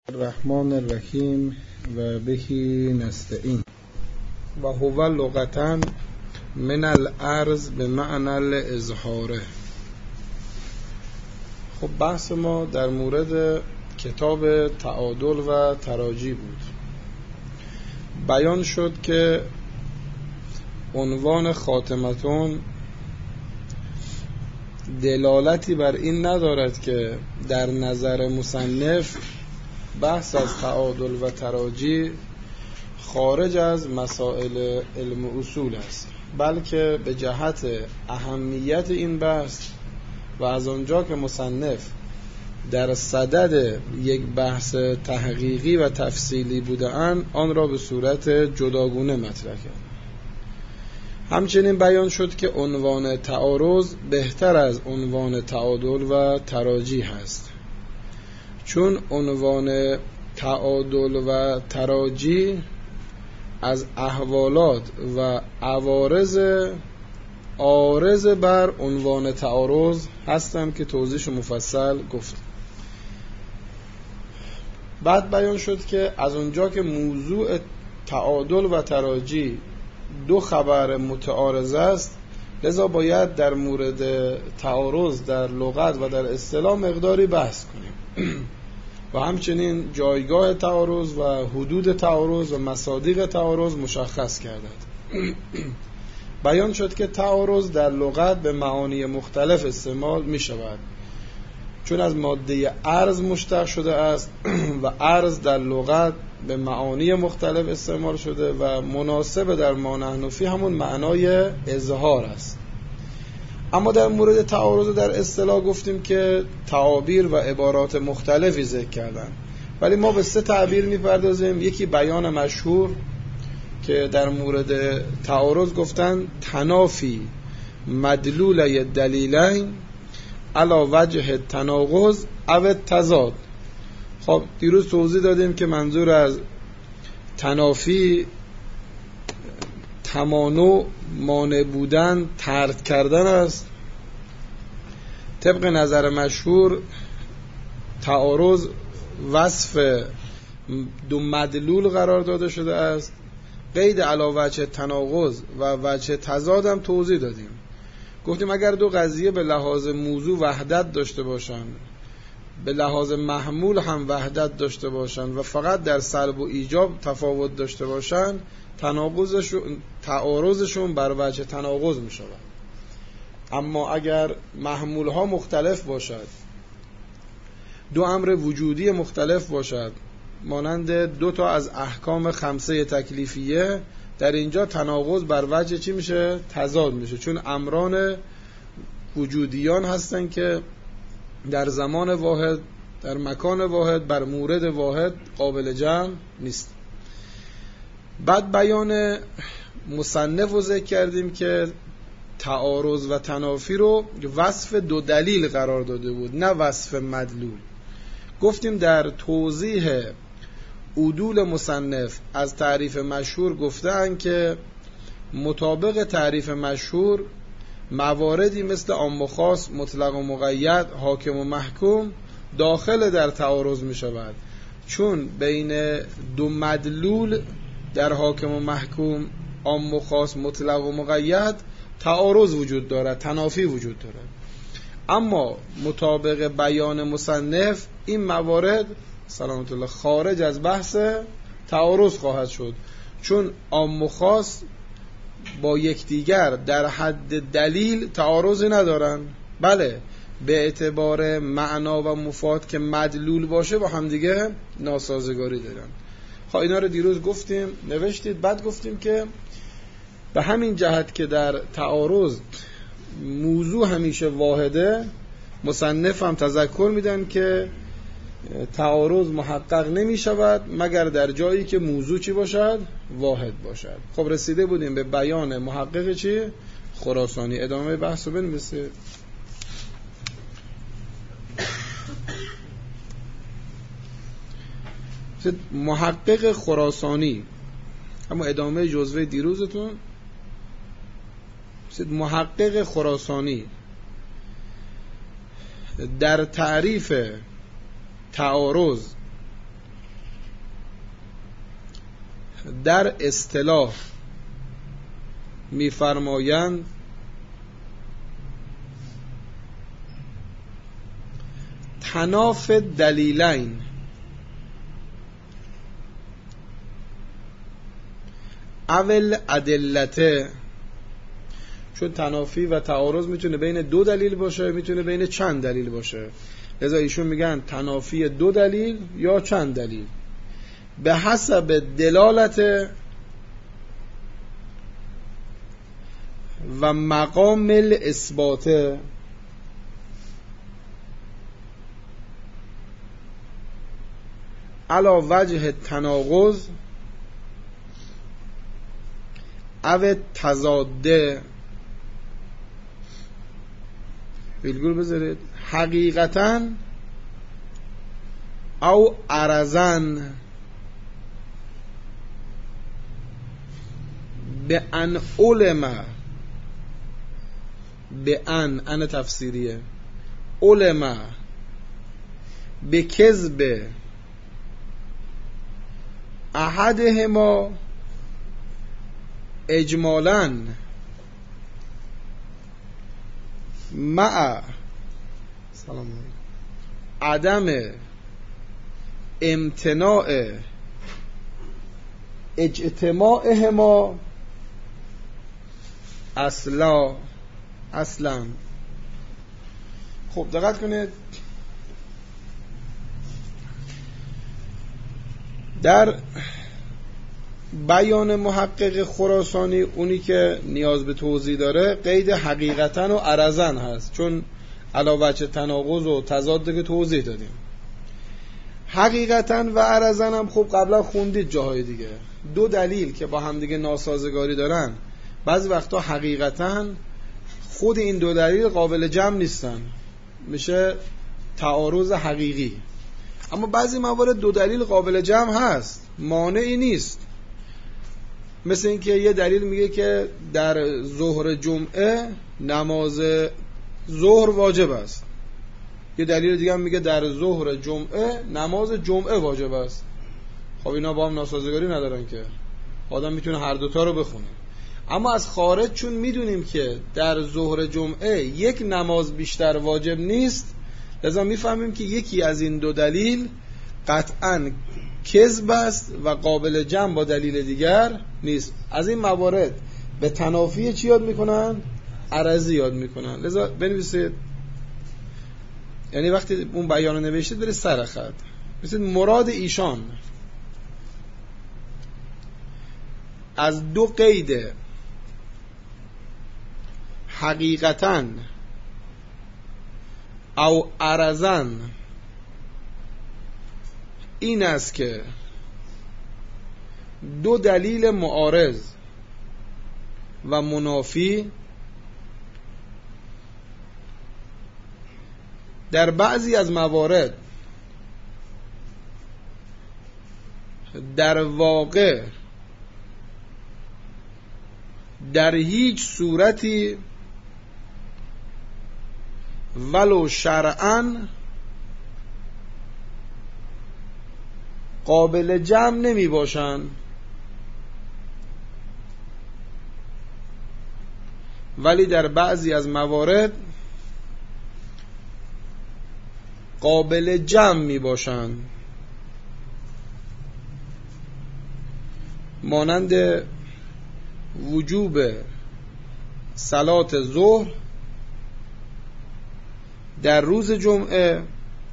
الرحمن الرحیم و بهی نستعین و هو لغة من العرض به معنی الاظهاره. خب بحث ما در مورد کتاب تعادل و تراجی بود. بیان شد که عنوان خاتمتون دلالتی بر این ندارد که در نظر مصنف بحث از تعادل و تراجی خارج از مسائل علم اصول است، بلکه به جهت اهمیت این بحث و از آنجا که مصنف در صدد یک بحث تحقیقی و تفصیلی بودند آن را به صورت جداگونه مطرح کرد. همچنین بیان شد که عنوان تعارض بهتر از عنوان تعادل و تراجی هست، چون عنوان تعادل و تراجی از احوالات و عوارض عارض بر عنوان تعارض هستم که توضیحش مفصل گفت. بعد بیان شد که از اونجا که موضوع تعادل و تراجی دو خبر متعارض است، لذا باید در مورد تعارض در لغت و در اصطلاح مقداری بحث کنیم و همچنین جایگاه تعارض و حدود تعارض و مصادیق تعارض مشخص گردد. بیان شد که تعارض در لغت به معانی مختلف استعمال می شود، چون از ماده عرض مشتق شده است و عرض در لغت به معانی مختلف استعمال شده و مناسب در ما نحن فی همون معنای اظهار است. اما در مورد تعارض در اصطلاح گفتیم که تعابیر و عبارات مختلفی ذکر کردن، ولی ما به سه تعبیر میپردازیم. یکی بیان مشهور که در مورد تعارض گفتن تنافی مدلول دلیلین علی وجه تناقض او تضاد. خب دیروز توضیح دادیم که منظور از تنافی تمانع، مانع بودن، طرد کردن است. طبق نظر مشهور تعارض وصف دو مدلول قرار داده شده است. قید علی وجه تناقض و وجه تضاد هم توضیح دادیم. گفتیم اگر دو قضیه به لحاظ موضوع وحدت داشته باشند، به لحاظ محمول هم وحدت داشته باشند و فقط در سلب و ایجاب تفاوت داشته باشند، تعارضشون بر وجه تناقض می شود. اما اگر محمول ها مختلف باشد، دو امر وجودی مختلف باشد، مانند دو تا از احکام خمسه تکلیفیه، در اینجا تناقض بر وجه چی میشه؟ تضاد میشه، چون امران وجودیان هستن که در زمان واحد، در مکان واحد، بر مورد واحد قابل جمع نیست. بعد بیان مصنف رو ذکر کردیم که تعارض و تنافی رو وصف دو دلیل قرار داده بود، نه وصف مدلول. گفتیم در توضیح عدول مصنف از تعریف مشهور گفتن که مطابق تعریف مشهور مواردی مثل عام و خاص، مطلق و مقید، حاکم و محکوم داخل در تعارض می شود، چون بین دو مدلول در حاکم و محکوم، عام و خاص، مطلق و مقید تعارض وجود دارد، تنافی وجود دارد. اما مطابق بیان مصنف این موارد سلامت الله خارج از بحث تعارض خواهد شد، چون عام و خاص با یکدیگر در حد دلیل تعارضی ندارن، بله به اعتبار معنا و مفاد که مدلول باشه با همدیگه ناسازگاری دارن. خب اینا رو دیروز گفتیم، نوشتید. بعد گفتیم که به همین جهت که در تعارض موضوع همیشه واحده، مصنف هم تذکر میدن که تعارض محقق نمی شود مگر در جایی که موضوع چی باشد؟ واحد باشد. خب رسیده بودیم به بیان محقق چی؟ خراسانی. ادامه بحث رو بنویسید. محقق خراسانی، اما ادامه جزوه دیروزتون. محقق خراسانی در تعریف تعارض در اصطلاح می‌فرمایند تناف دلیلین اول ادلته، چون تنافی و تعارض میتونه بین دو دلیل باشه، میتونه بین چند دلیل باشه، لذا ایشون میگن تنافی دو دلیل یا چند دلیل به حسب دلالت و مقام الاثبات علا وجه تناقض او تضاده. ویلگول بذارید حقیقتاً او عرضاً به ان علم، به ان تفسیریه، علم به کذب احدهما اجمالاً مع عدم امتناع اجتماعهما اصلا. خب دقت کنید، در بیان محقق خراسانی اونی که نیاز به توضیح داره قید حقیقتاً و عرضاً هست، چون علاوه بر تناقض و تضاد که توضیح دادیم. حقیقتاً و عرضاً هم خب قبلا خوندید جاهای دیگه، دو دلیل که با هم دیگه ناسازگاری دارن بعضی وقتا حقیقتاً خود این دو دلیل قابل جمع نیستن، میشه تعارض حقیقی. اما بعضی موارد دو دلیل قابل جمع هست، مانعی نیست. مثل این که یه دلیل میگه که در ظهر جمعه نماز ظهر واجب است، یه دلیل دیگه هم میگه در ظهر جمعه نماز جمعه واجب است. خب اینا با هم ناسازگاری ندارن که، آدم میتونه هر دوتا رو بخونه. اما از خارج چون میدونیم که در ظهر جمعه یک نماز بیشتر واجب نیست، لذا میفهمیم که یکی از این دو دلیل قطعاً کذب است و قابل جمع با دلیل دیگر نیست. از این موارد به تنافی چی یاد میکنن؟ عرضی یاد میکنن. لذا بنویسید، یعنی وقتی اون بیان رو نوشتید برید سر خط بنویسید مراد ایشان از دو قید حقیقتاً او عرضاً این است که دو دلیل معارض و منافی در بعضی از موارد در واقع در هیچ صورتی ولو شرعاً قابل جمع نمی باشن، ولی در بعضی از موارد قابل جمع می باشن، مانند وجوب صلات ظهر در روز جمعه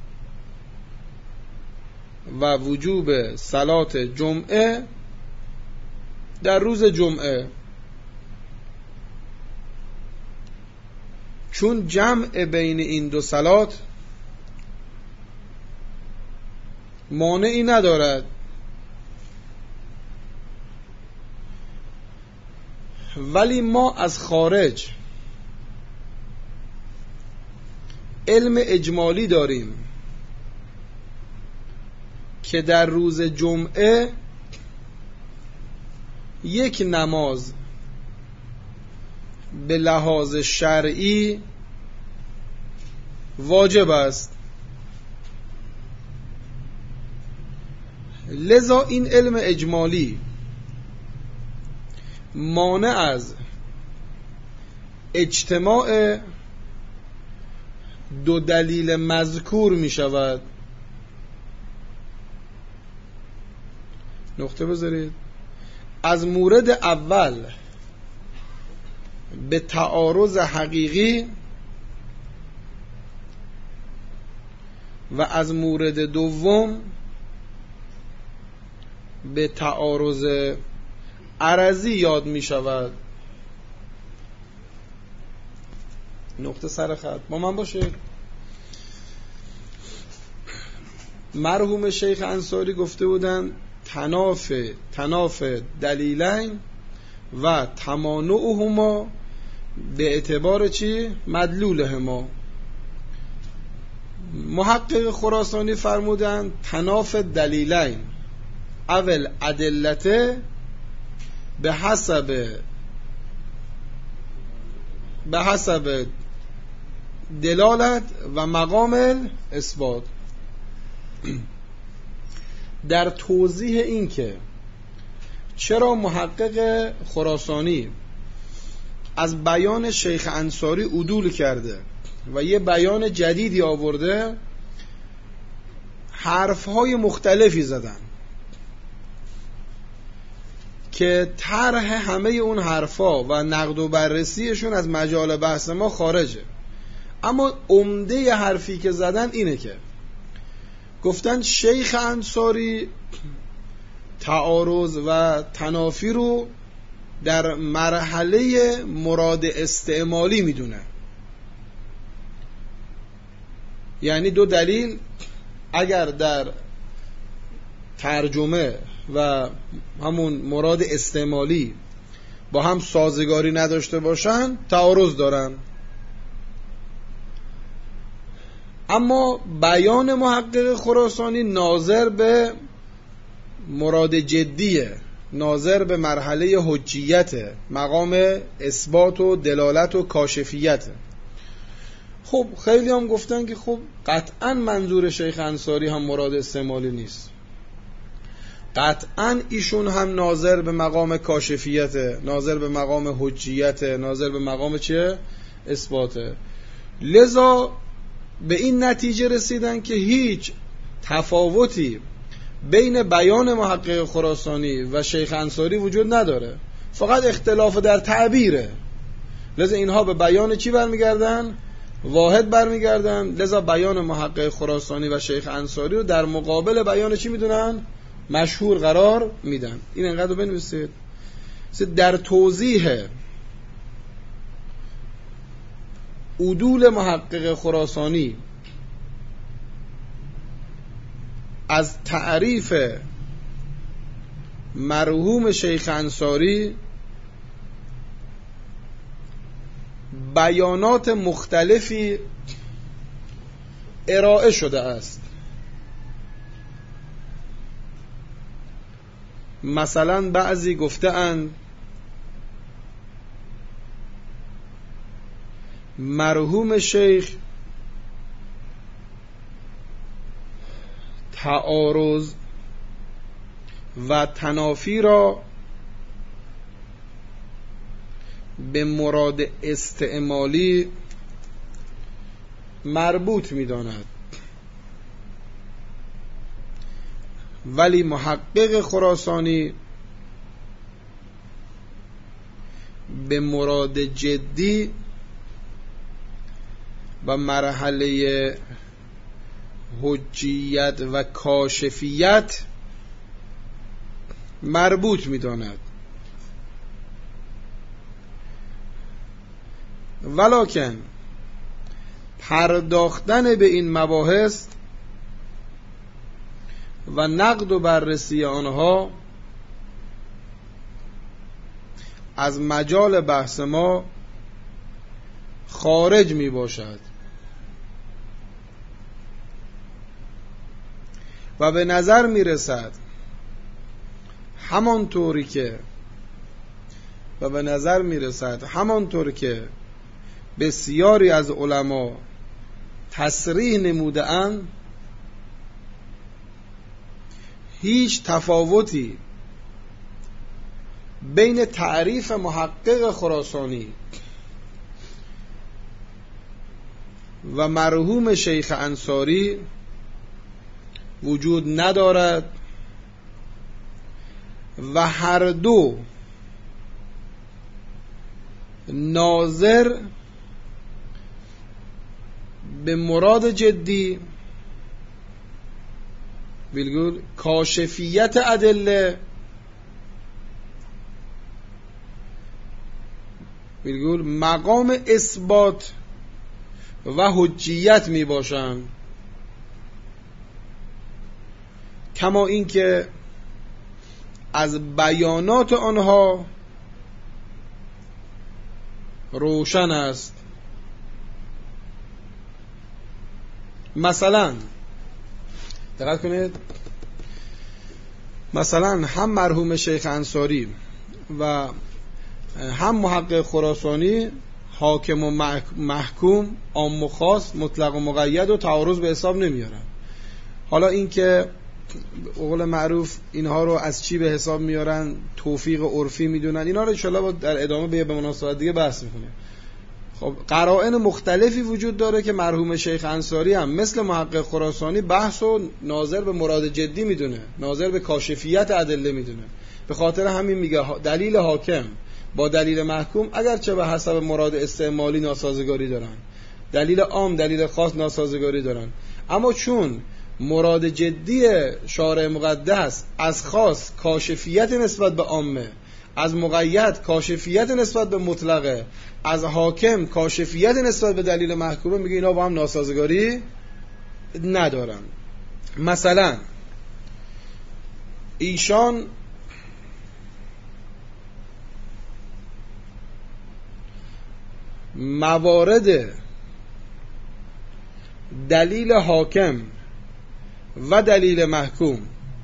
و وجوب صلات جمعه در روز جمعه، چون جمع بین این دو صلات مانعی ندارد، ولی ما از خارج علم اجمالی داریم که در روز جمعه یک نماز به لحاظ شرعی واجب است. لذا این علم اجمالی مانع از اجتماع دو دلیل مذکور می شود. نقطه بذارید. از مورد اول به تعارض حقیقی و از مورد دوم به تعارض عرضی یاد می شود. نقطه سر خط با من باشه. مرحوم شیخ انصاری گفته بودن تناف دلیلین و تمانعهما به اعتبار چی؟ مدلولهما. محقق خراسانی فرمودن تناف دلیلین اول ادلته به حسب دلالت و مقام اثبات. در توضیح این که چرا محقق خراسانی از بیان شیخ انصاری عدول کرده و یه بیان جدیدی آورده، حرفهای مختلفی زدن که طرح همه اون حرفا و نقد و بررسیشون از مجال بحث ما خارجه. اما عمده حرفی که زدن اینه که گفتن شیخ انصاری تعارض و تنافی رو در مرحله مراد استعمالی میدونه. یعنی دو دلیل اگر در ترجمه و همون مراد استعمالی با هم سازگاری نداشته باشن تعارض دارن. اما بیان محقق خراسانی ناظر به مراد جدیه، ناظر به مرحله حجیت، مقام اثبات و دلالت و کاشفیت. خب خیلی هم گفتن که خب قطعا منظور شیخ انصاری هم مراد استعمالی نیست، قطعا ایشون هم ناظر به مقام کاشفیت، ناظر به مقام حجیت، ناظر به مقام چیه؟ اثباته. لذا به این نتیجه رسیدن که هیچ تفاوتی بین بیان محقق خراسانی و شیخ انصاری وجود نداره، فقط اختلاف در تعبیره. لذا اینها به بیان چی برمیگردن؟ واحد برمیگردن. لذا بیان محقق خراسانی و شیخ انصاری رو در مقابل بیان چی میدونن؟ مشهور قرار میدن. این انقدر بنویسید. در توضیح عدول محقق خراسانی از تعریف مرحوم شیخ انصاری بیانات مختلفی ارائه شده است. مثلا بعضی گفته اند مرحوم شیخ تعارض و تنافی را به مراد استعمالی مربوط می‌داند، ولی محقق خراسانی به مراد جدی و مرحله حجیت و کاشفیت مربوط می‌داند. ولکن پرداختن به این مباحث و نقد و بررسی آنها از مجال بحث ما خارج می باشد و به نظر می رسد همانطور که بسیاری از علما تصریح نموده اند، هیچ تفاوتی بین تعریف محقق خراسانی و مرحوم شیخ انصاری وجود ندارد و هر دو ناظر به مراد جدی بالگول کاشفیت ادله بالگول مقام اثبات و حجیت می باشند، کما اینکه از بیانات آنها روشن است. مثلا دقت کنید، مثلا هم مرحوم شیخ انصاری و هم محقق خراسانی حاکم و محکوم، عام و خاص، مطلق و مقید و تعارض به حساب نمیارن. حالا این که قول معروف اینها رو از چی به حساب میارن، توفیق عرفی میدونن، اینا رو انشالله در ادامه به مناسبت دیگه بحث میکنیم. خب قرائن مختلفی وجود داره که مرحوم شیخ انصاری هم مثل محقق خراسانی بحث و ناظر به مراد جدی میدونه، ناظر به کاشفیت ادله میدونه. به خاطر همین میگه دلیل حاکم با دلیل محکوم اگرچه به حسب مراد استعمالی ناسازگاری دارن، دلیل عام دلیل خاص ناسازگاری دارن، اما چون مراد جدی شارع مقدس از خاص کاشفیت نسبت به عامه، از مقید کاشفیت نسبت به مطلقه، از حاکم کاشفیت نسبت به دلیل محکومه، میگه اینا با هم ناسازگاری ندارن. مثلا ایشان موارد دلیل حاکم و دلیل محکوم،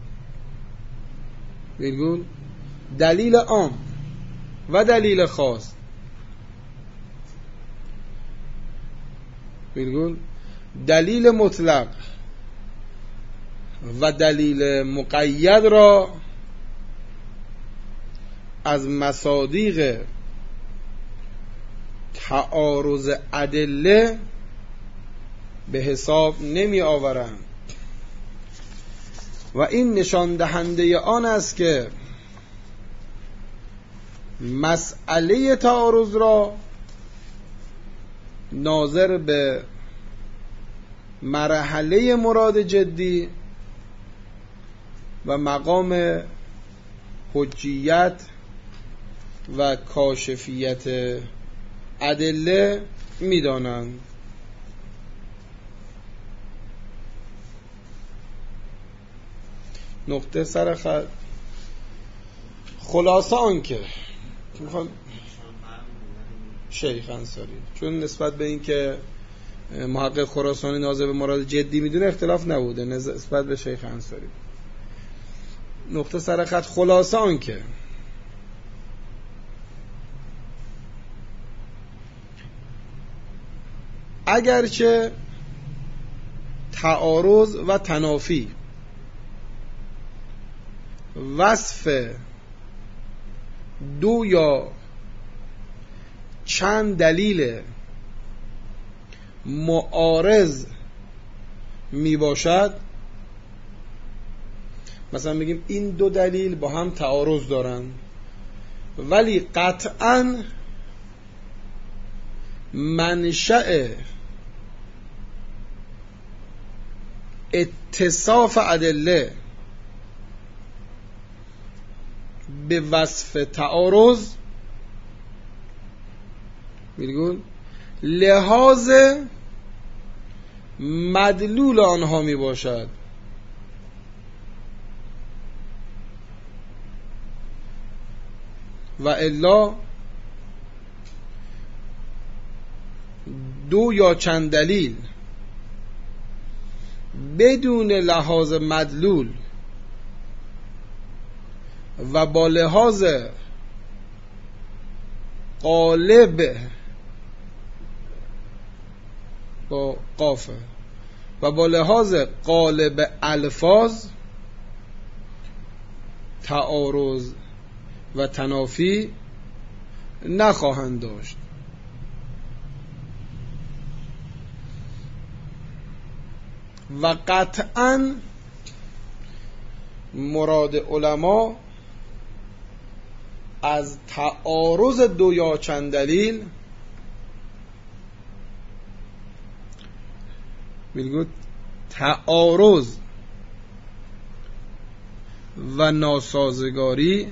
بگول دلیل عام و دلیل خاص، بگول دلیل مطلق و دلیل مقید را از مصادیق تعارض ادله به حساب نمی آورند و این نشان دهنده آن است که مسئله تعارض را ناظر به مرحله مراد جدی و مقام حجیت و کاشفیت ادله می‌دانند. نقطه سر خط. خلاصه آن که میخوام شیخ انصاری، چون نسبت به این که محقق خراسانی ناظر به مراد جدی میدونه اختلاف نبوده نسبت به شیخ انصاری. نقطه سر خط. خلاصه آن که اگرچه تعارض و تنافی وصف دو یا چند دلیل معارض می باشد، مثلا بگیم این دو دلیل با هم تعارض دارن ولی قطعاً منشأ اتصاف ادله به وصف تعارض میگن لحاظ مدلول آنها می باشد و الا دو یا چند دلیل بدون لحاظ مدلول و با لحاظ قالب با قافه و با لحاظ قالب الفاظ تعارض و تنافی نخواهند داشت. و قطعاً مراد علما از تعارض دو یا چند دلیل میگوید تعارض و ناسازگاری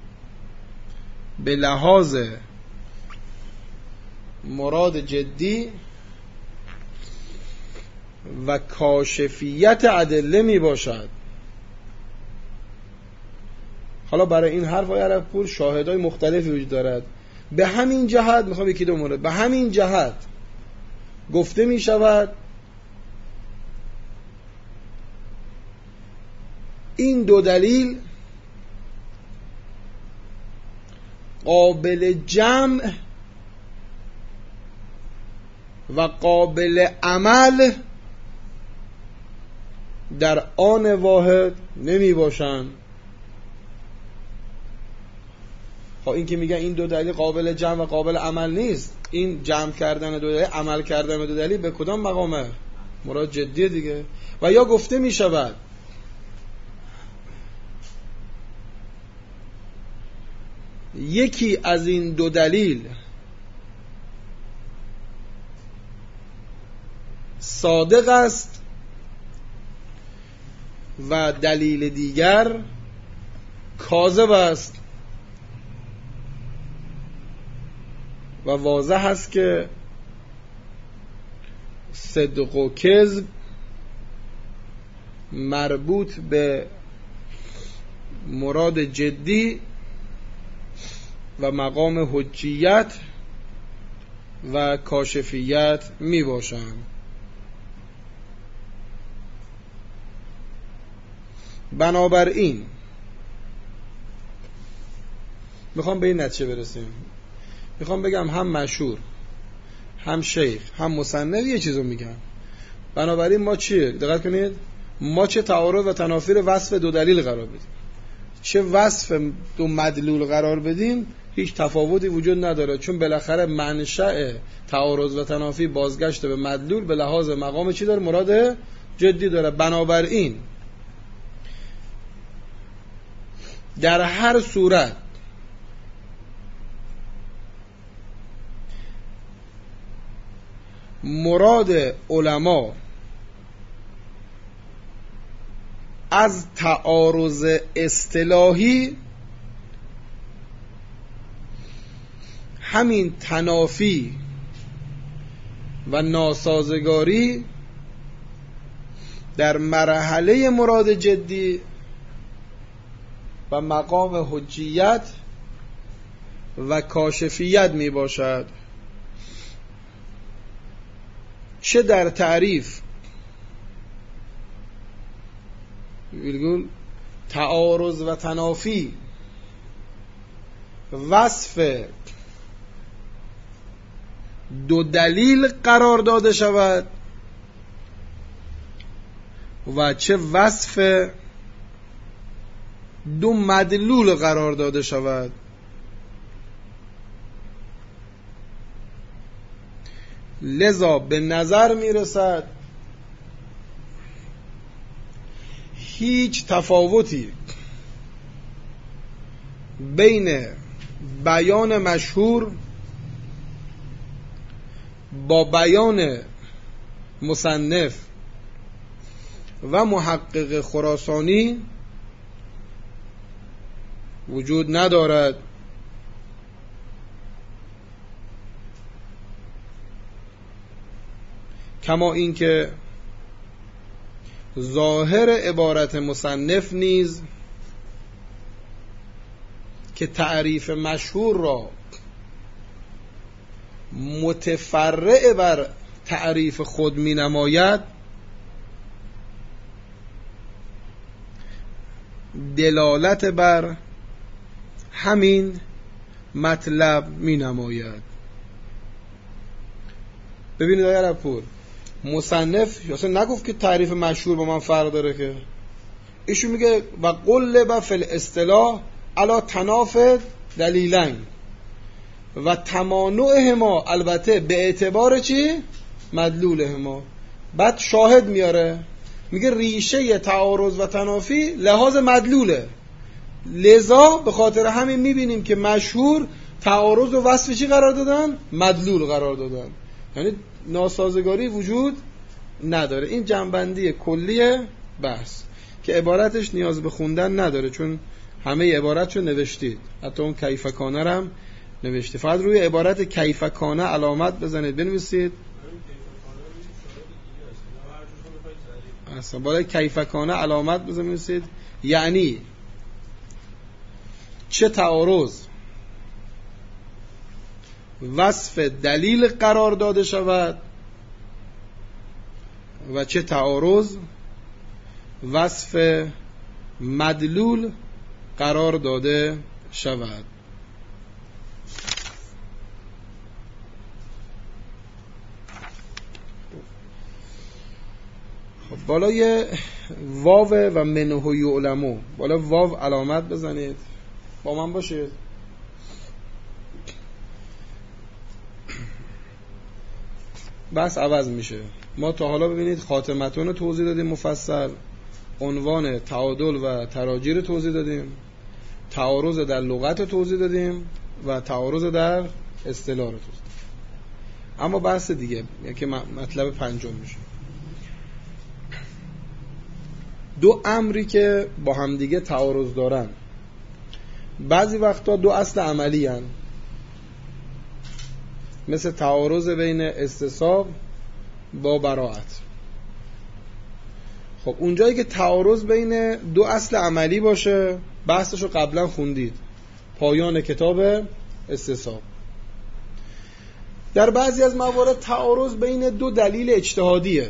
به لحاظ مراد جدی و کاشفیت ادله می باشد. حالا برای این حرف آقای عرب‌پور شاهدای مختلفی وجود دارد. به همین جهت میخوام یکی دو مورد، به همین جهت گفته می شود این دو دلیل قابل جمع و قابل عمل در آن واحد نمی باشند. خب این که میگن این دو دلیل قابل جمع و قابل عمل نیست، این جمع کردن دو دلیل، عمل کردن دو دلیل به کدام مقامه؟ مراد جدیه دیگه. و یا گفته می شود یکی از این دو دلیل صادق است و دلیل دیگر کاذب است و واضح است که صدق و کذب مربوط به مراد جدی و مقام حجیت و کاشفیت می باشند. بنابراین میخوام به این نتیجه برسیم، میخوام بگم هم مشهور هم شیخ هم مصنف یه چیزو میگن. بنابراین ما چیه؟ دقت کنید، ما چه تعارض و تنافی وصف دو دلیل قرار بدیم، چه وصف دو مدلول قرار بدیم، هیچ تفاوتی وجود نداره، چون بالاخره منشأ تعارض و تنافی بازگشت به مدلول به لحاظ مقام چی داره؟ مراد جدی داره. بنابراین در هر صورت مراد علما از تعارض اصطلاحی همین تنافی و ناسازگاری در مرحله مراد جدی و مقام حجیت و کاشفیت می باشد، چه در تعریف تعارض و تنافی وصف دو دلیل قرار داده شود و چه وصف دو مدلول قرار داده شود. لذا به نظر می رسد هیچ تفاوتی بین بیان مشهور با بیان مصنف و محقق خراسانی وجود ندارد. کما اینکه ظاهر عبارت مصنف نیز که تعریف مشهور را متفرع بر تعریف خود می نماید، دلالت بر همین مطلب می نماید. ببینید آقای عرب‌پور، مصنف اصلا نگفت که تعریف مشهور با من فرق داره، که ایشون میگه و قلب فی الاصطلاح علا تناف دلیلن و تمانعهما، البته به اعتبار چی؟ مدلولهما. بعد شاهد میاره، میگه ریشه تعارض و تنافی لحاظ مدلوله، لذا به خاطر همین میبینیم که مشهور تعارض و وصف چی قرار دادن؟ مدلول قرار دادن، یعنی ناسازگاری وجود نداره. این جنبندی کلی بحث که عبارتش نیاز به خوندن نداره، چون همه عبارتشو نوشتید، حتی اون کیفکانه رو هم نوشته. فقط روی عبارت کیفکانه علامت بزنید، بنویسید اصلا بالای کیفکانه علامت بزنید، یعنی چه تعارض وصف دلیل قرار داده شود و چه تعارض وصف مدلول قرار داده شود. خب بالای واو و منه یعلمو، بالا واو علامت بزنید، با من باشید. بس عوض میشه. ما تا حالا ببینید خاتمتون رو توضیح دادیم مفصل، عنوان تعادل و تراجی رو توضیح دادیم، تعارض در لغت رو توضیح دادیم و تعارض در اصطلاح رو توضیح دادیم. اما بحث دیگه که مطلب پنجم میشه، دو امری که با همدیگه تعارض دارن، بعضی وقتا دو اصل عملی هن، مثل تعارض بین استصحاب با براءت. خب اونجایی که تعارض بین دو اصل عملی باشه، بحثشو قبلا خوندید، پایان کتاب استصحاب. در بعضی از موارد تعارض بین دو دلیل اجتهادیه،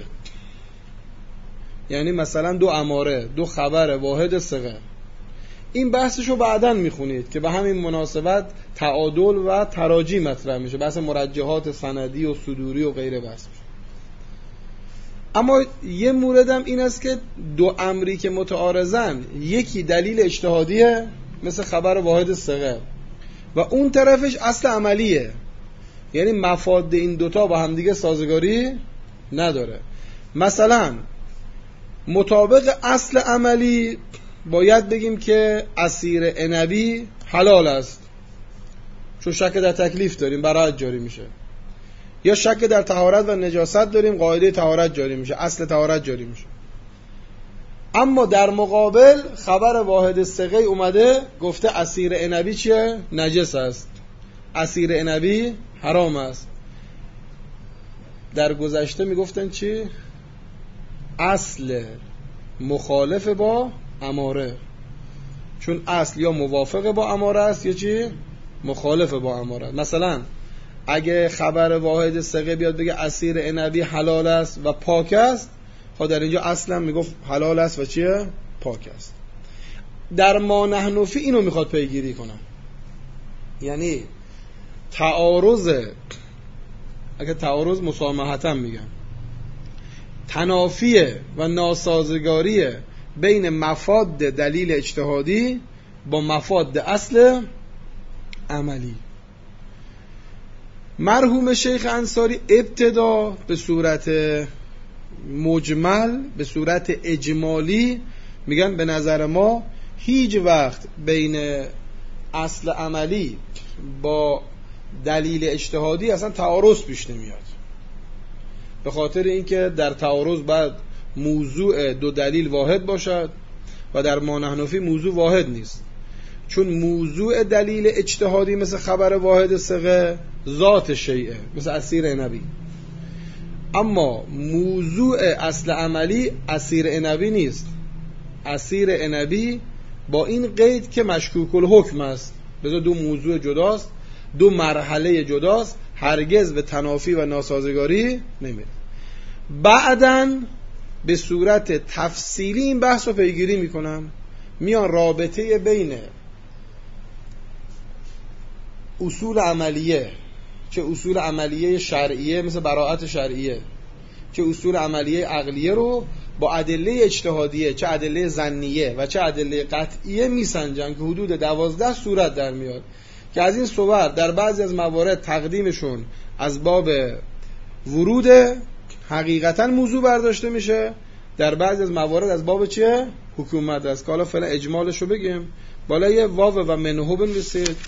یعنی مثلا دو اماره، دو خبر واحد ثقه. این بحثشو بعداً میخونید که به همین مناسبت تعادل و تراجی مطرح میشه، بحث مرجحات سندی و صدوری و غیره بحث میشه. اما یه موردم این است که دو امری که متعارضن، یکی دلیل اجتهادیه مثل خبر واحد ثقه و اون طرفش اصل عملیه، یعنی مفاد این دوتا با همدیگه سازگاری نداره. مثلا مطابق اصل عملی باید بگیم که عصیر عنبی حلال است، چون شک در تکلیف داریم براءت جاری میشه، یا شک در طهارت و نجاست داریم قاعده طهارت جاری میشه، اصل طهارت جاری میشه. اما در مقابل خبر واحد ثقه اومده گفته عصیر عنبی چیه؟ نجس است، عصیر عنبی حرام است. در گذشته میگفتن چی؟ اصل مخالف با اماره، چون اصل یا موافق با اماره است یا چی؟ مخالف با اماره. مثلا اگه خبر واحد ثقه بیاد بگه عصیر عنبی حلال است و پاک است، خب در اینجا اصلا میگفت حلال است و چیه؟ پاک است. در ما نحن فی اینو میخواد پیگیری کنم، یعنی تعارض، اگه تعارض مسامحتا میگم، تنافی و ناسازگاری بین مفاد دلیل اجتهادی با مفاد اصل عملی. مرحوم شیخ انصاری ابتدا به صورت مجمل، به صورت اجمالی میگن به نظر ما هیچ وقت بین اصل عملی با دلیل اجتهادی اصلا تعارض پیش نمیاد، به خاطر اینکه در تعارض باید موضوع دو دلیل واحد باشد و در ما نحن فی موضوع واحد نیست، چون موضوع دلیل اجتهادی مثل خبر واحد ثقه ذات شیئه، مثل عصیر عنبی. اما موضوع اصل عملی عصیر عنبی نیست، عصیر عنبی با این قید که مشکوک الحکم است، بذار دو موضوع جداست، دو مرحله جداست، هرگز به تنافی و ناسازگاری نمیره. بعداً به صورت تفصیلی این بحث رو پیگیری میکنن، میان رابطه بین اصول عملیه، چه اصول عملیه شرعیه مثل براءت شرعیه، چه اصول عملیه عقلیه رو با ادله اجتهادیه، چه ادله ظنیه و چه ادله قطعیه میسنجن که حدود 12 صورت در میاد که از این صور در بعضی از موارد تقدیمشون از باب ورود حقیقتا موضوع برداشته میشه، در بعضی از موارد از باب چیه؟ حکومت است. که حالا فعلا اجمالش رو بگیم. بالا یه واو و منهو بنویسید.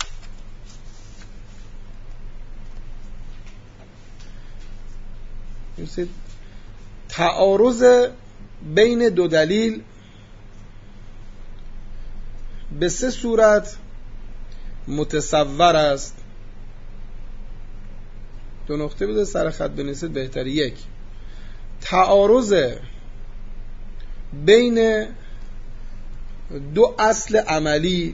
تعارض بین دو دلیل به 3 صورت متصور است. 2 نقطه بده سر خط بنویسید بهتره. 1. تعارض بین 2 اصل عملی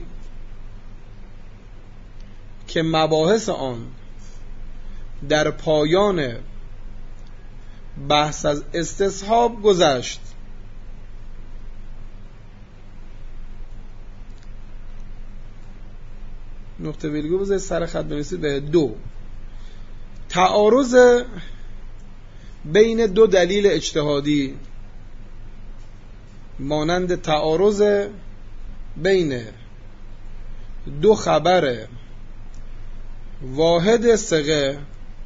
که مباحث آن در پایان بحث از استصحاب گذشت. نقطه ویرگول بذارید سر خط بنویسید به 2. تعارض بین 2 دلیل اجتهادی مانند تعارض بین 2 خبر واحد ثقه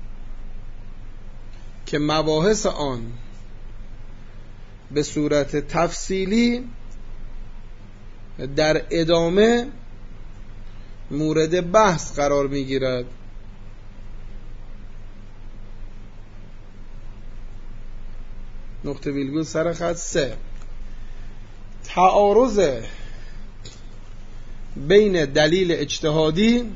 که مباحث آن به صورت تفصیلی در ادامه مورد بحث قرار میگیرد. نقطه ویرگول سر خط 3. تعارض بین دلیل اجتهادی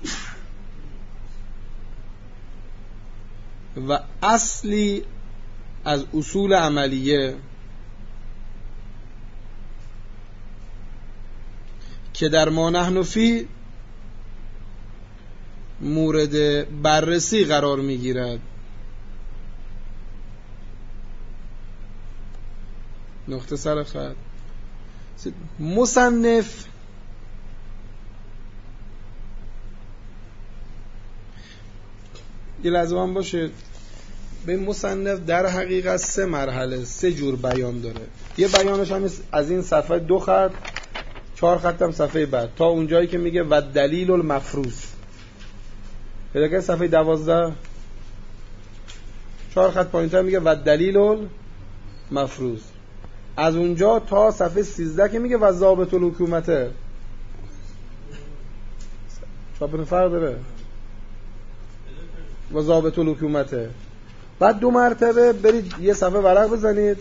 و اصلی از اصول عملیه که در ما نحن فی مورد بررسی قرار میگیرد. نقطه سر خط. مصنف یه لحظه هم باشه. به مصنف در حقیقت 3 مرحله 3 جور بیان داره. یه بیانش هم از این صفحه 2 خط 4 خط هم صفحه بعد تا اونجایی که میگه و دلیل المفروض. پیدا صفحه 12 4 خط پایین‌تر میگه و دلیل المفروض. از اونجا تا صفحه 13 که میگه و ضابط الحکومته. چاپ فرق داره. و ضابط الحکومته. بعد 2 مرتبه برید یه صفحه ورق بزنید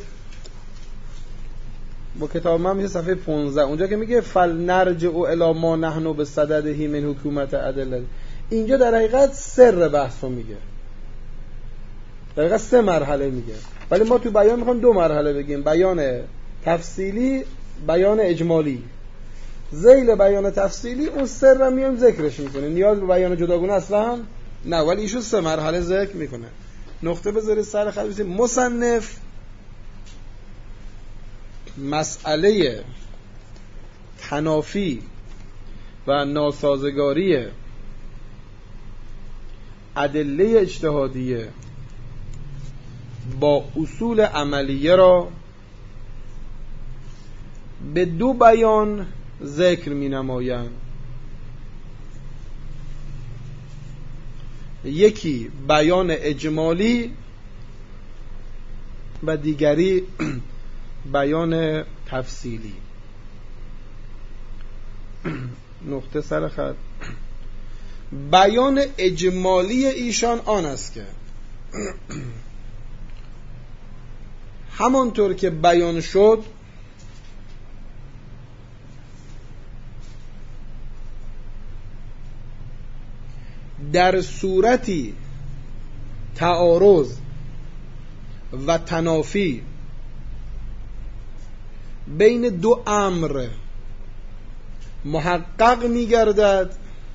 با کتاب من میشه صفحه 15 اونجا که میگه فلنرجع الی ما نحن بصدده من حکومت عدل. اینجا در حقیقت سر بحثو میگه. در حقیقت 3 مرحله میگه. ولی ما تو بیان میخوام 2 مرحله بگیم. بیان تفصیلی، بیان اجمالی. ذیل بیان تفصیلی اون سر رو میایم ذکرش میکنیم. نیاز به بیان جداگونه اصلا نه، ولی ایشون 3 مرحله ذکر میکنه. نقطه بذارید سر خط بزنید. مصنف مسئله تنافی و ناسازگاری ادله اجتهادیه با اصول عملیه را به 2 بیان ذکر می نمایند. یکی بیان اجمالی و دیگری بیان تفصیلی. نقطه سر خط. بیان اجمالی ایشان آن است که همانطور که بیان شد در صورتی تعارض و تنافی بین 2 امر محقق می گردد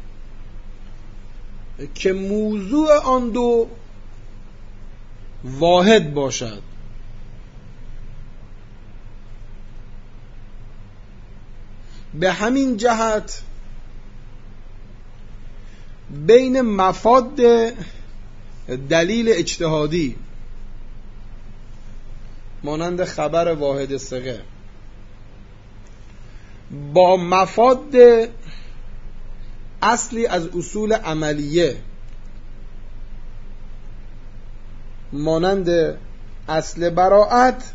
که موضوع آن 2 واحد باشد. به همین جهت بین مفاد دلیل اجتهادی مانند خبر واحد ثقه با مفاد اصلی از اصول عملیه مانند اصل براءت،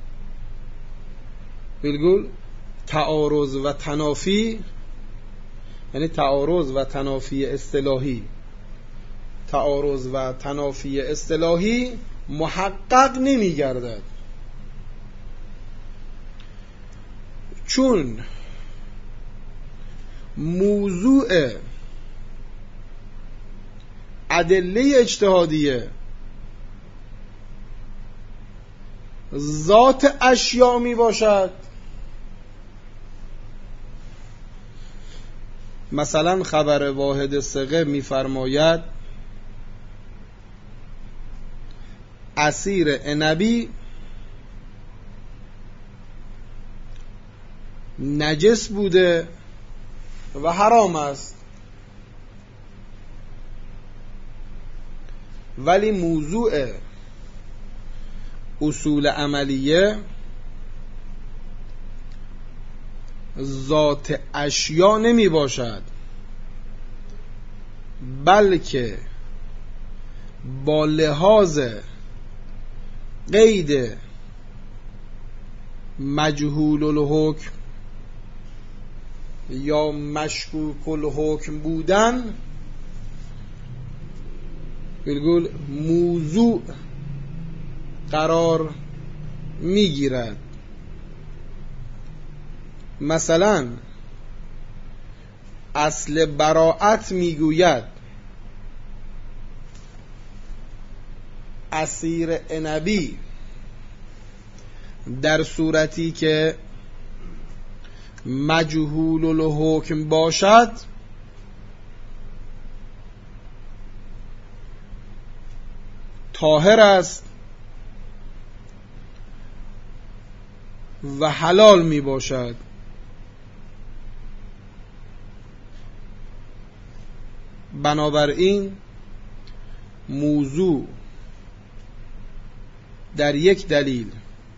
بالگل تعارض و تنافی، یعنی تعارض و تنافی اصطلاحی، تعارض و تنافی اصطلاحی محقق نمی گردد، چون موضوع ادله اجتهادیه ذات اشیاء می باشد. مثلا خبر واحد ثقه می فرماید عصیر عنبی نجس بوده و حرام است، ولی موضوع اصول عملیه ذات اشیا نمی باشد، بلکه با لحاظ قید مجهول الحکم یا مشکوک الحکم بودن بالگل موضوع قرار میگیرد. مثلا اصل براءت میگوید عصیر عنبی در صورتی که مجهول الحکم باشد طاهر است و حلال می باشد. بنابراین موضوع در یک دلیل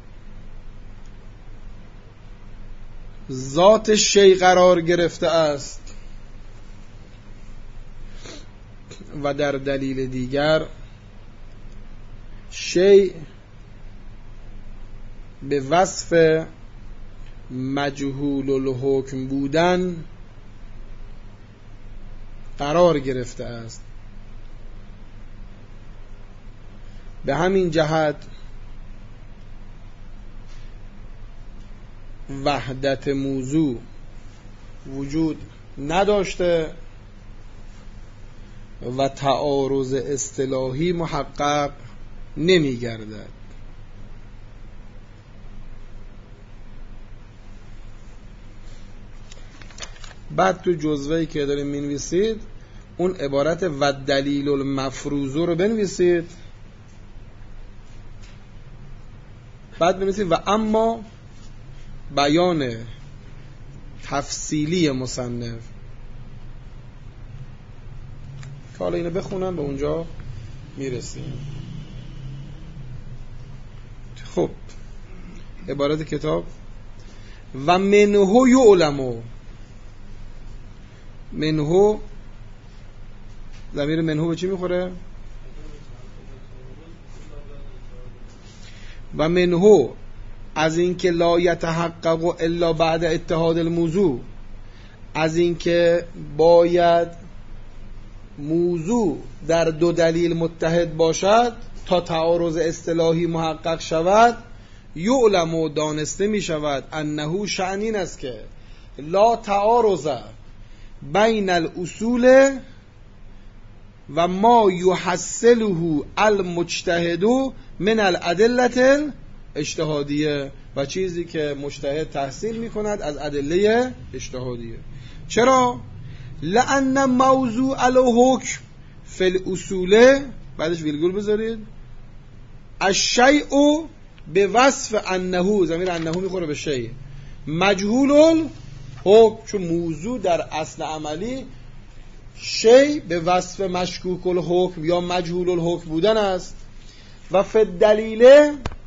ذات شیء قرار گرفته است و در دلیل دیگر شیء به وصف مجهول الحکم بودن قرار گرفته است. به همین جهت وحدت موضوع وجود نداشته و تعارض اصطلاحی محقق نمی گردد. بعد تو جزوه‌ای که داریم می‌نویسید اون عبارت و دلیل المفروض رو بنویسید، بعد بنویسید و اما بیان تفصیلی مصنف که حالا اینو بخونم به اونجا میرسیم. خب عبارت کتاب و منهو یعلمو، منهو ضمیر منهو به چی میخوره؟ و منهو از اینکه لا یتحقق الا بعد اتحاد الموضوع، از اینکه باید موضوع در دو دلیل متحد باشد تا تعارض اصطلاحی محقق شود. یعلم و دانسته می شود انه شأن این است که لا تعارض بین الاصول و ما یحصله المجتهد من الادله اجتهادیه، و چیزی که مجتهد تحصیل می کند از ادله اجتهادیه. چرا؟ لأن موضوع الحکم فی الاصول، بعدش ویرگول بذارید، الشیء به وصف انه، ضمیر انه میخوره به شیء، مجهول الحکم، چون موضوع در اصل عملی شیء به وصف مشکوک الحکم یا مجهول الحکم بودن است. و فی الدلیل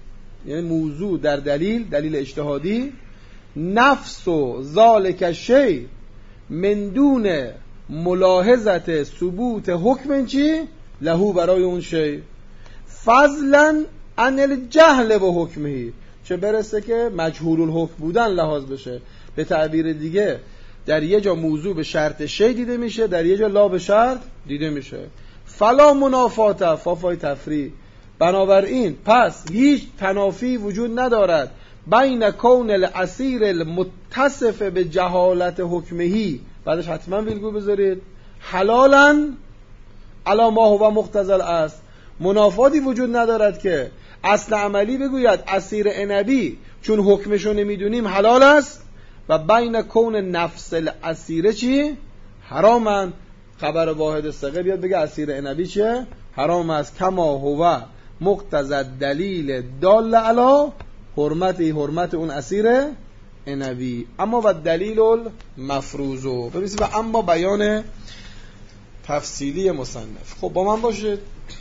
یعنی موضوع در دلیل اجتهادی، نفس و ذالک شی من دون ملاحظت ثبوت حکم چی لهو برای اون شی فضلا عن الجهل و حکمهی، چه برسه که مجهول الحکم بودن لحاظ بشه. به تعبیر دیگه در یه جا موضوع به شرط شی دیده میشه، در یه جا لا به شرط دیده میشه. فلا منافات فافای تفریع، بنابراین پس هیچ تنافی وجود ندارد بین کون الاسیر المتصف به جهالت حکمهی، بعدش حتما ویلگو بذارید، حلالا علی ما هو مقتضی الاصل، منافاتی وجود ندارد که اصل عملی بگوید اسیر عنبی چون حکمشو نمیدونیم حلال است و بین کون نفس الاسیره چی؟ حرامن. خبر واحد ثقه بیاد بگه اسیر عنبی چیه؟ حرام است. کما هو مقتضی دلیل دال علی حرمت اون اسیر عنبی. اما و دلیل المفروض، ببینید و اما بیان تفصیلی مصنف. خب با من باشید.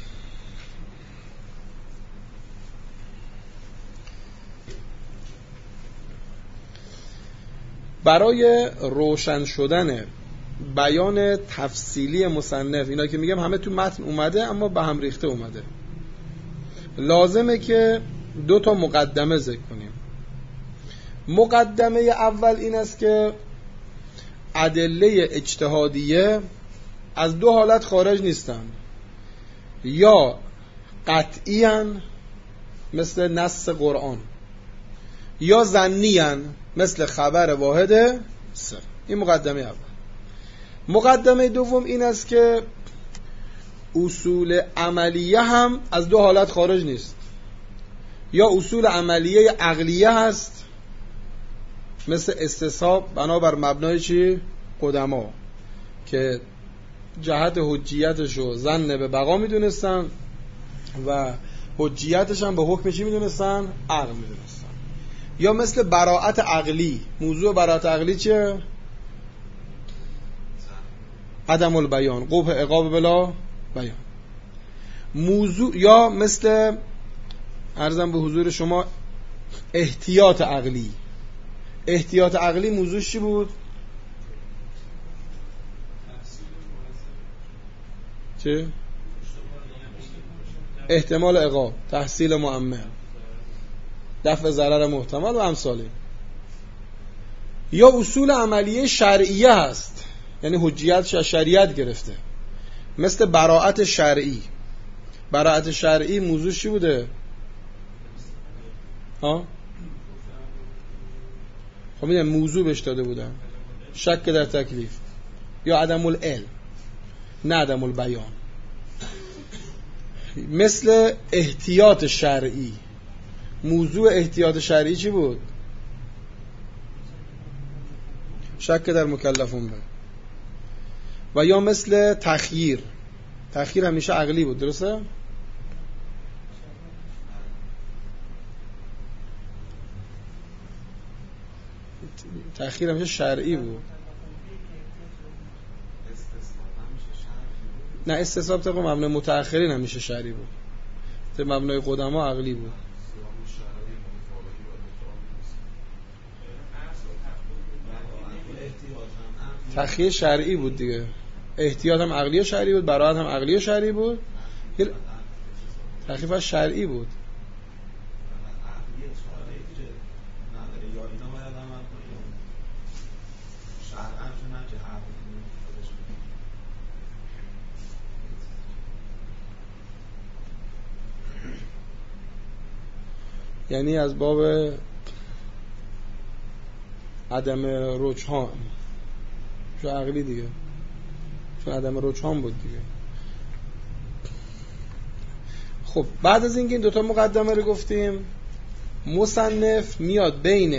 برای روشن شدن بیان تفصیلی مصنف، اینا که میگم همه تو متن اومده اما به هم ریخته اومده، لازمه که 2 مقدمه ذکر کنیم. مقدمه اول این است که ادله اجتهادیه از 2 حالت خارج نیستن، یا قطعی ان مثل نص قرآن، یا ظنی ان مثل خبر واحد سر. این مقدمه اول. مقدمه دوم این است که اصول عملیه هم از 2 حالت خارج نیست، یا اصول عملیه عقلیه هست مثل استصحاب بنابر مبنای چی؟ قدما، که جهت حجیتشو ظن به بقا میدونستن و حجیتش هم به حکم چی میدونستن؟ عقل میدونستن. یا مثل براءت عقلی، موضوع براءت عقلی چیه؟ عدم البیان، قبح عقاب بلا بیان. موضوع یا مثل عرضم به حضور شما احتیاط عقلی. احتیاط عقلی موضوعش چی بود؟ چه؟ احتمال عقاب، تحصیل مؤمن، دفع ضرر محتمل و امثاله. یا اصول عملیه شرعیه هست، یعنی حجیت شریعت گرفته، مثل براءت شرعی. براءت شرعی موضوعش چی بوده؟ خب میدونم موضوع بهش داده بودن، شک در تکلیف یا عدم العلم نه عدم البیان. مثل احتیاط شرعی، موضوع احتیاط شرعی چی بود؟ شک در مکلفون بود. و یا مثل تخییر. تخییر همیشه عقلی بود، درسته؟ تخییر همیشه شرعی بود. نه استصحاب طبق مبنای متأخرین همیشه شرعی بود، طبق مبنای قدما عقلی بود. تخییر شرعی بود دیگه، احتیاط هم عقلی و شرعی بود، براءت هم عقلی و شرعی بود، تخییر شرعی بود. یعنی از باب عدم رجحان، چون عقلی دیگه، چون عدم رجحان بود دیگه. خب بعد از اینکه این 2 مقدمه رو گفتیم، مصنف میاد بین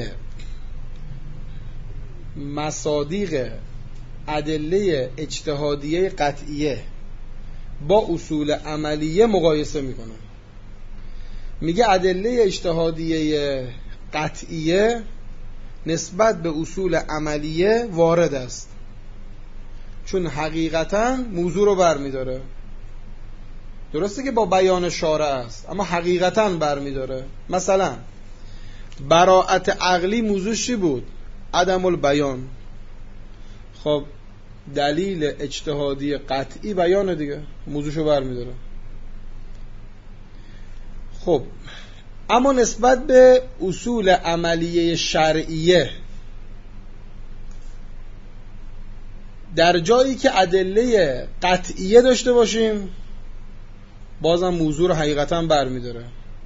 مصادیق ادله اجتهادیه قطعیه با اصول عملیه مقایسه میکنه. میگه ادله اجتهادیه قطعیه نسبت به اصول عملیه وارد است، چون حقیقتا موضوع رو برمیداره، درسته که با بیان شارع است اما حقیقتاً برمی‌داره. مثلا براءت عقلی موضوعش چی بود؟ عدم البیان. خب دلیل اجتهادی قطعی بیانه دیگه، موضوعشو برمی‌داره. خب اما نسبت به اصول عملیه شرعیه در جایی که ادله قطعیه داشته باشیم بازم موضوع رو حقیقتاً برمی‌داره،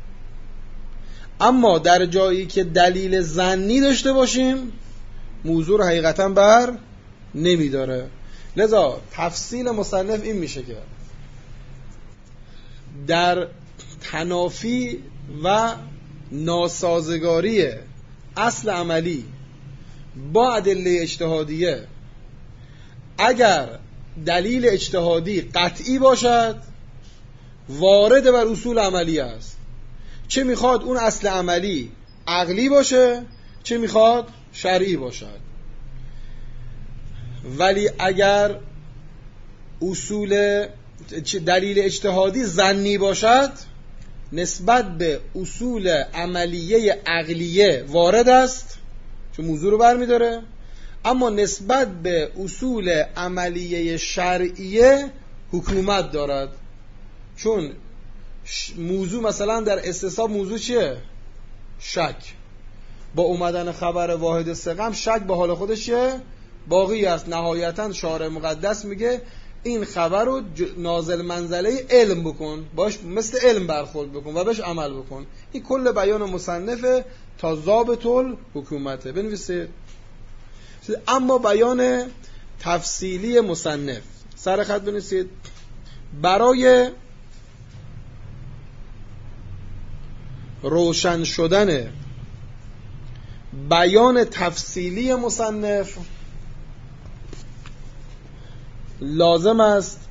اما در جایی که دلیل ظنی داشته باشیم موضوع رو حقیقتاً بر نمی‌داره. لذا تفصیل مصنف این میشه که در تنافی و ناسازگاری اصل عملی با ادله اجتهادیه اگر دلیل اجتهادی قطعی باشد وارد بر اصول عملی است، چه میخواد اون اصل عملی عقلی باشه چه میخواد شرعی باشد. ولی اگر دلیل اجتهادی ظنی باشد نسبت به اصول عملیه عقلیه وارد است چون موضوع رو برمی‌داره، اما نسبت به اصول عملیه شرعیه حکومت دارد چون موضوع مثلا در استصحاب موضوع چیه؟ شک. با اومدن خبر واحد ثقه شک به حال خودش چیه؟ باقی است. نهایتا شارع مقدس میگه این خبر رو نازل منزله علم بکن، باش مثل علم برخورد بکن و بهش عمل بکن. این کل بیان مصنف تا ضابط الحکومته. بنویسید. اما بیان تفصیلی مصنف سر خط بنویسید. برای روشن شدن بیان تفصیلی مصنف لازم است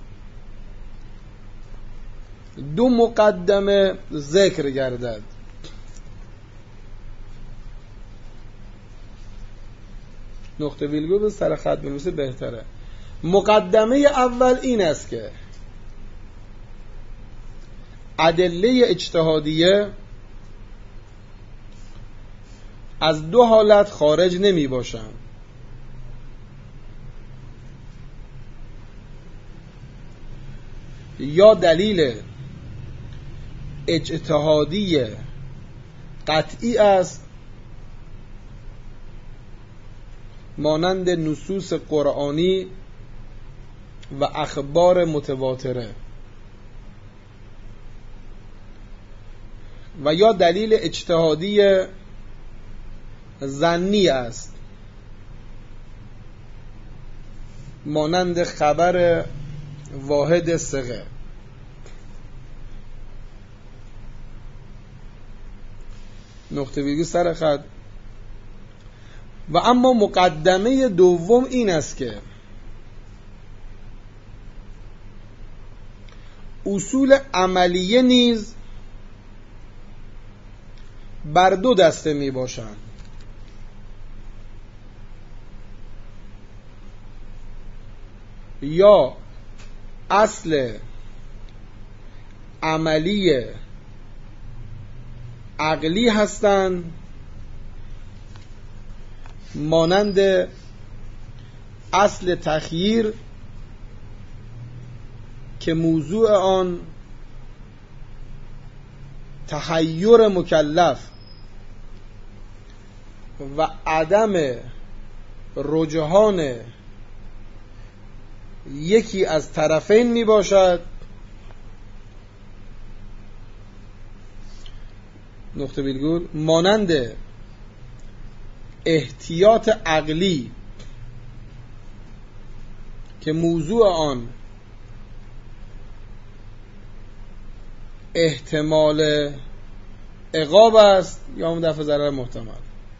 دو مقدمه ذکر گردد. نقطه ویرگول به سر خط بنویسید بهتره. مقدمه اول این است که ادله اجتهادیه از دو حالت خارج نمی باشند. یا دلیل اجتهادی قطعی است مانند نصوص قرآنی و اخبار متواتره، و یا دلیل اجتهادی ظنی است مانند خبر واحد ثقه. نقطه ویرگول سر خط. و اما مقدمه دوم این است که اصول عملیه نیز بر دو دسته می باشند. یا اصل عملی عقلی هستند مانند اصل تخییر که موضوع آن تحیر مکلف و عدم رجحان یکی از طرفین می باشد. نقطه ویرگول. مانند احتیاط عقلی که موضوع آن احتمال عقاب است یا اون دفع ضرر محتمل،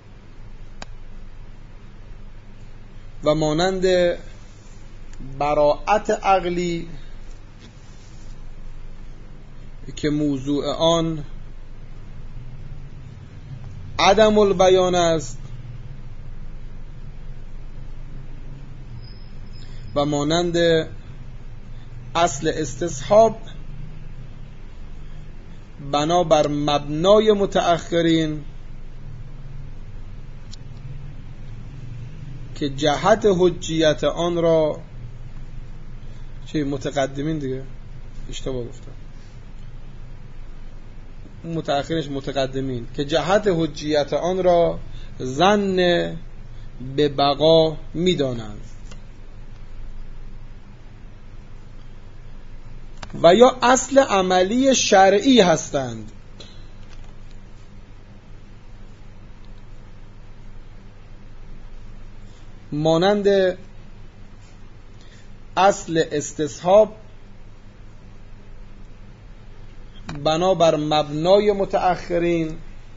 و مانند براءت عقلی که موضوع آن عدم البیان است و مانند اصل استصحاب بنابر مبنای متأخرین که جهت حجیت آن را متقدمین دیگه اشتباه گفتم، متأخرش متقدمین که جهت حجیت آن را ظن به بقا می‌دانند و یا اصل عملی شرعی هستند، مانند اصل استصحاب بنابر مبنای متأخرین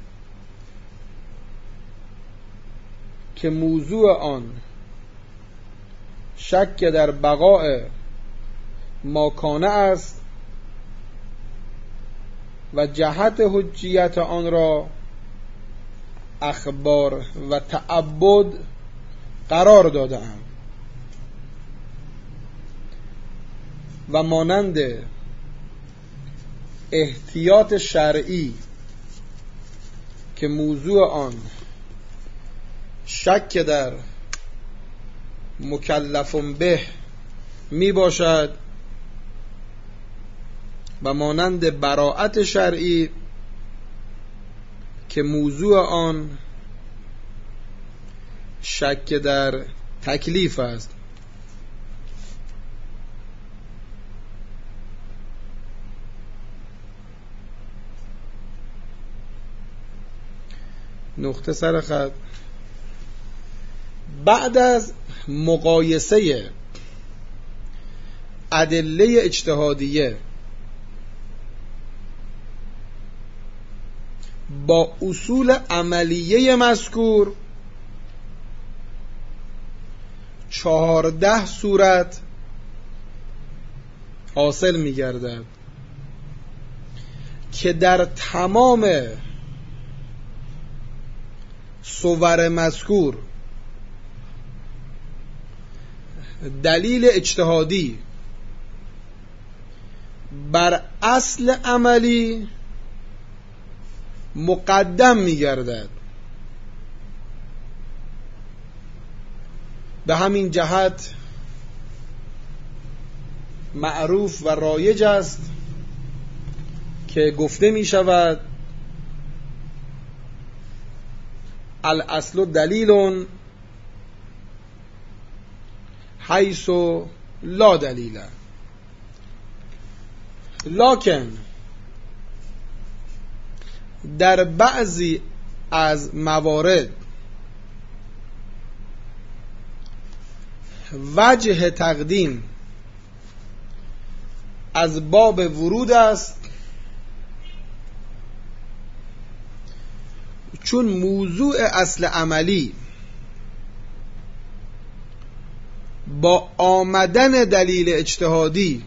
که موضوع آن شک در بقاء ماکانه است و جهت حجیت آن را اخبار و تعبد قرار داده‌ام و مانند احتیاط شرعی که موضوع آن شک در مکلف به می باشد و مانند براءت شرعی که موضوع آن شک در تکلیف است. نقطه سر خط. بعد از مقایسه ادله اجتهادیه با اصول عملیه مذکور 14 صورت حاصل می گردد که در تمام صور مذکور دلیل اجتهادی بر اصل عملی مقدم می گردد. به همین جهت معروف و رایج است که گفته می شود الاصل دلیل حیث لا دلیل، لکن در بعضی از موارد وجه تقدیم از باب ورود است، چون موضوع اصل عملی با آمدن دلیل اجتهادی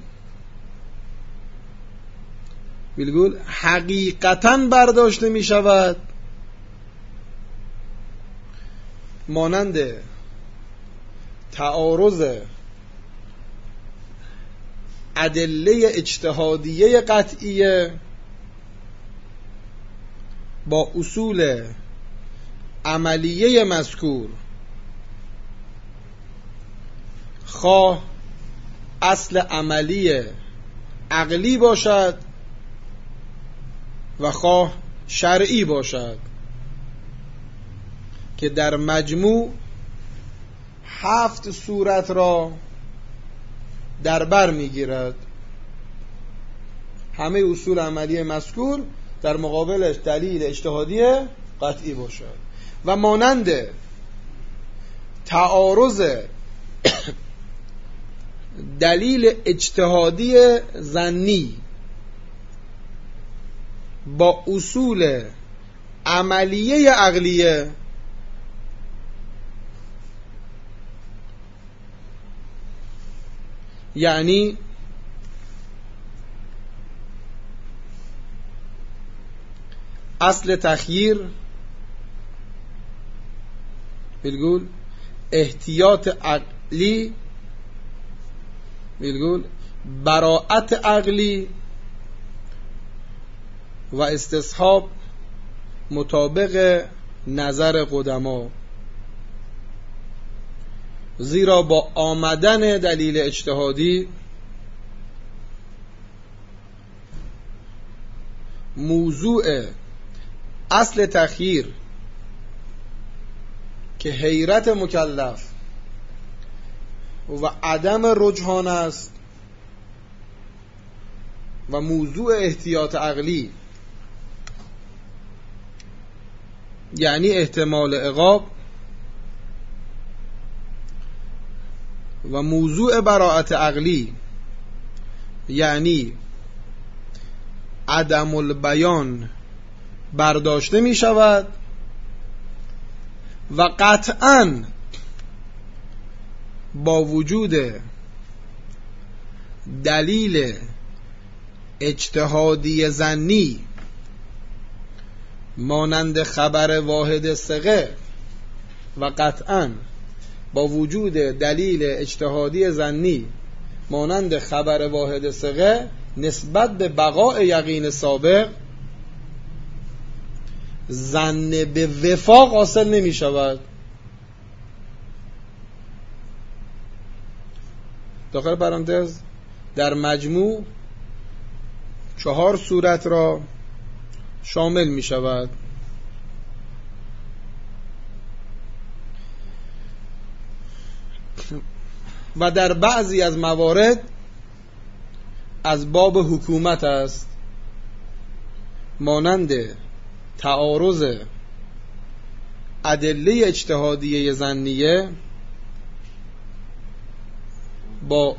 بالکل حقیقتاً برداشته می شود، مانند تعارض ادله اجتهادیه قطعیه با اصول عملیه مذکور، خواه اصل عملی عقلی باشد و خواه شرعی باشد، که در مجموع 7 صورت را در بر میگیرد. همه اصول عملی مذکور در مقابلش دلیل اجتهادی قطعی باشد و مانند تعارض دلیل اجتهادی ظنی با اصول عملیه عقلیه یعنی اصل تخییر بالکل، احتیاط عقلی بالکل، براءت عقلی و استصحاب مطابق نظر قدما، زیرا با آمدن دلیل اجتهادی موضوع اصل تخییر که حیرت مکلف و عدم رجحان است و موضوع احتیاط عقلی یعنی احتمال عقاب و موضوع براءت عقلی یعنی عدم البیان برداشته می شود و قطعاً با وجود دلیل اجتهادی ظنی مانند خبر واحد ثقه و قطعاً با وجود دلیل اجتهادی ظنی مانند خبر واحد ثقه نسبت به بقاء یقین سابق ظن به وفاق حاصل نمی شود. داخل پرانتز در مجموع 4 صورت را شامل می شود. و در بعضی از موارد از باب حکومت است، مانند تعارض ادله اجتهادیه ظنیه با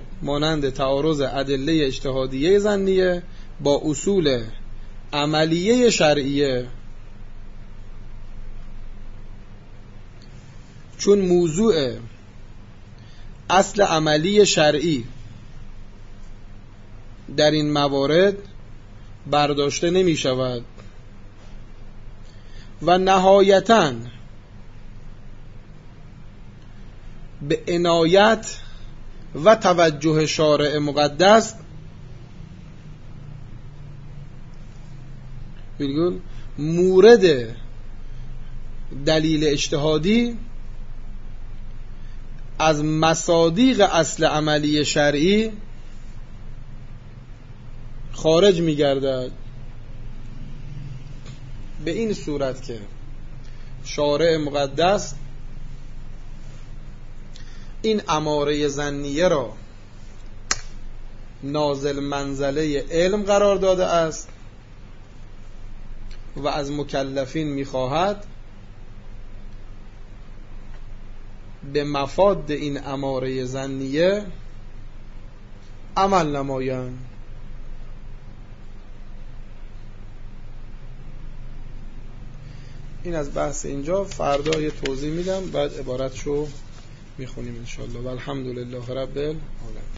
با اصول عملیه شرعیه، چون موضوع اصل عملی شرعی در این موارد برداشته نمی شود و نهایتاً به عنایت و توجه شارع مقدس مورد دلیل اجتهادی از مصادیق اصل عملی شرعی خارج می گردد، به این صورت که شارع مقدس این اماره ظنیه را نازل منزله علم قرار داده است و از مکلفین می‌خواهد به مفاد این اماره ظنیه عمل نمایند. این از بحث اینجا. فردا یه توضیح میدم، بعد عبارتشو میخونیم انشاءالله. و الحمدلله رب العالمین.